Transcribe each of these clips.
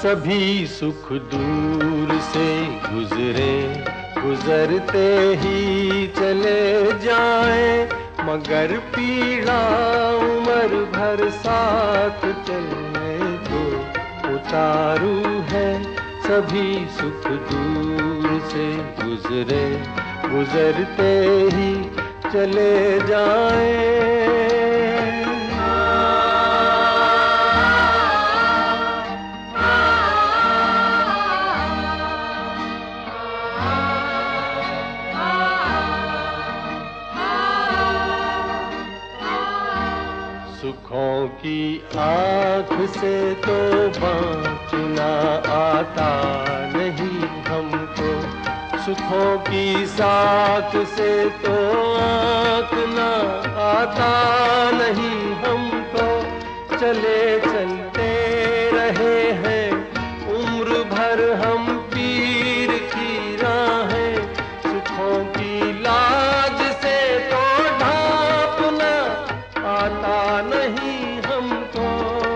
सभी सुख दूर से गुजरे, गुजरते ही चले जाएं, मगर पीड़ा उम्र भर साथ चलने को उतारू है। सभी सुख दूर से गुजरे, गुजरते ही चले जाएं। सुखों की आँख से तो बाँचना आता नहीं हमको, सुखों की साथ से तो आँखना आता नहीं हमको। चले चलते रहे हैं उम्र भर हम पीर की राहें, सुखों की लाज से तो ढांपना आता नहीं हमको।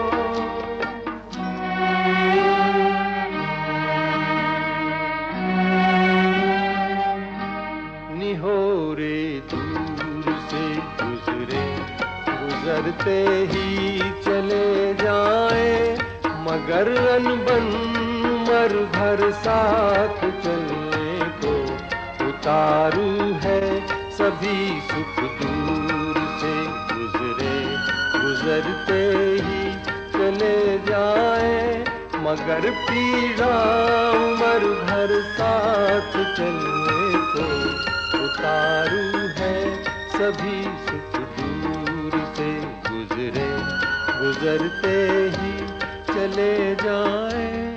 निहोरे दूर से गुजरे, गुजरते ही चले जाएं, मगर अनबन उम्र भर साथ चलने को उतारू है। सभी सुख दूर से गुजरे, गुजरते ही चले जाएं, मगर पीड़ा उम्र भर साथ चलने को उतारू है। सभी सुख दूर से गुजरे, गुजरते ही चले जाएं।